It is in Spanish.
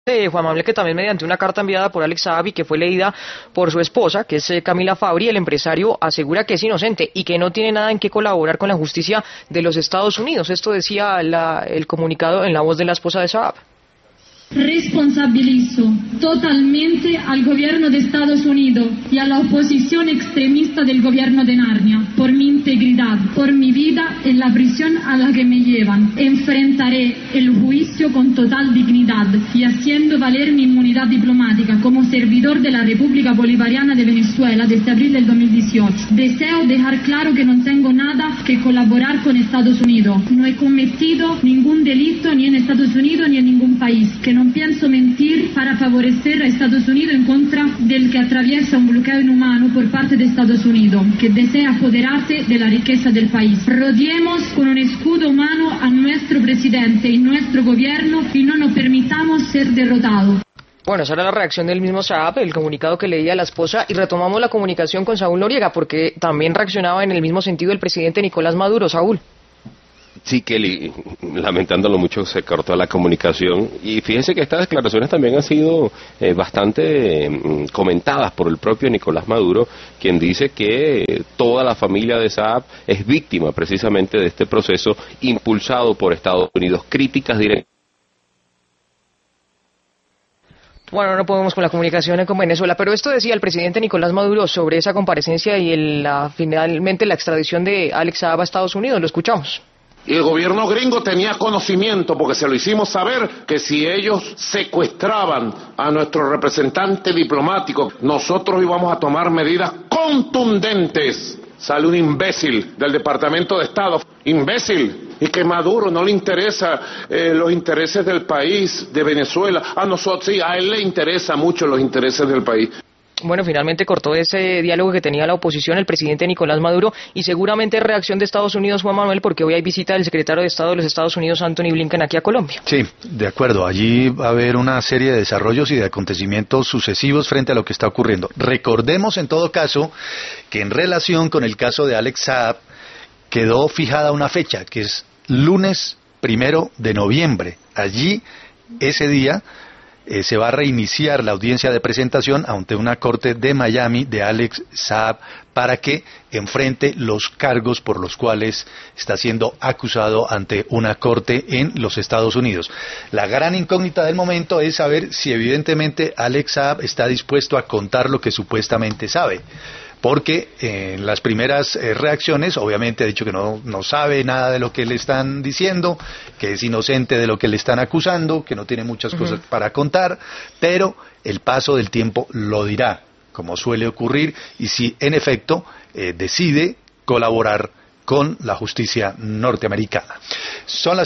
Juan Manuel, que también mediante una carta enviada por Alex Saab y que fue leída por su esposa, que es Camila Fabri, el empresario asegura que es inocente y que no tiene nada en qué colaborar con la justicia de los Estados Unidos. Esto decía el comunicado en la voz de la esposa de Saab. Responsabilizo totalmente al gobierno de Estados Unidos y a la oposición extremista del gobierno de Narnia por mi integridad, por mi vida en la prisión a la que me llevan. Enfrentaré el juicio con total dignidad y haciendo valer mi inmunidad diplomática como servidor de la República Bolivariana de Venezuela desde abril del 2018. Deseo dejar claro que no tengo nada que colaborar con Estados Unidos. No he cometido ningún delito ni en Estados Unidos ni en ningún país. Que no pienso mentir para favorecer a Estados Unidos en contra del que atraviesa un bloqueo inhumano por parte de Estados Unidos, que desea apoderarse de la riqueza del país. Rodeemos con un escudo humano a nuestro presidente y nuestro gobierno y no nos permitamos ser derrotados. Bueno, esa era la reacción del mismo Saab, el comunicado que leía la esposa, y retomamos la comunicación con Saúl Noriega, porque también reaccionaba en el mismo sentido el presidente Nicolás Maduro. Saúl. Sí, Kelly, lamentándolo mucho, se cortó la comunicación y fíjense que estas declaraciones también han sido bastante comentadas por el propio Nicolás Maduro, quien dice que toda la familia de Saab es víctima precisamente de este proceso impulsado por Estados Unidos. Críticas directas. Bueno, no podemos con la comunicación con Venezuela, pero esto decía el presidente Nicolás Maduro sobre esa comparecencia y finalmente la extradición de Alex Saab a Estados Unidos. Lo escuchamos. Y el gobierno gringo tenía conocimiento, porque se lo hicimos saber, que si ellos secuestraban a nuestro representante diplomático, nosotros íbamos a tomar medidas contundentes. Sale un imbécil del Departamento de Estado, imbécil, y que Maduro no le interesa los intereses del país, de Venezuela. A nosotros sí, a él le interesa mucho los intereses del país. Bueno, finalmente cortó ese diálogo que tenía la oposición, el presidente Nicolás Maduro, y seguramente reacción de Estados Unidos, Juan Manuel, porque hoy hay visita del secretario de Estado de los Estados Unidos, Anthony Blinken, aquí a Colombia. Sí, de acuerdo. Allí va a haber una serie de desarrollos y de acontecimientos sucesivos frente a lo que está ocurriendo. Recordemos, en todo caso, que en relación con el caso de Alex Saab, quedó fijada una fecha, que es lunes 1 de noviembre. Allí, ese día, se va a reiniciar la audiencia de presentación ante una corte de Miami de Alex Saab para que enfrente los cargos por los cuales está siendo acusado ante una corte en los Estados Unidos. La gran incógnita del momento es saber si evidentemente Alex Saab está dispuesto a contar lo que supuestamente sabe. Porque en las primeras reacciones obviamente ha dicho que no sabe nada de lo que le están diciendo, que es inocente de lo que le están acusando, que no tiene muchas cosas para contar, pero el paso del tiempo lo dirá, como suele ocurrir, y si en efecto decide colaborar con la justicia norteamericana. Son las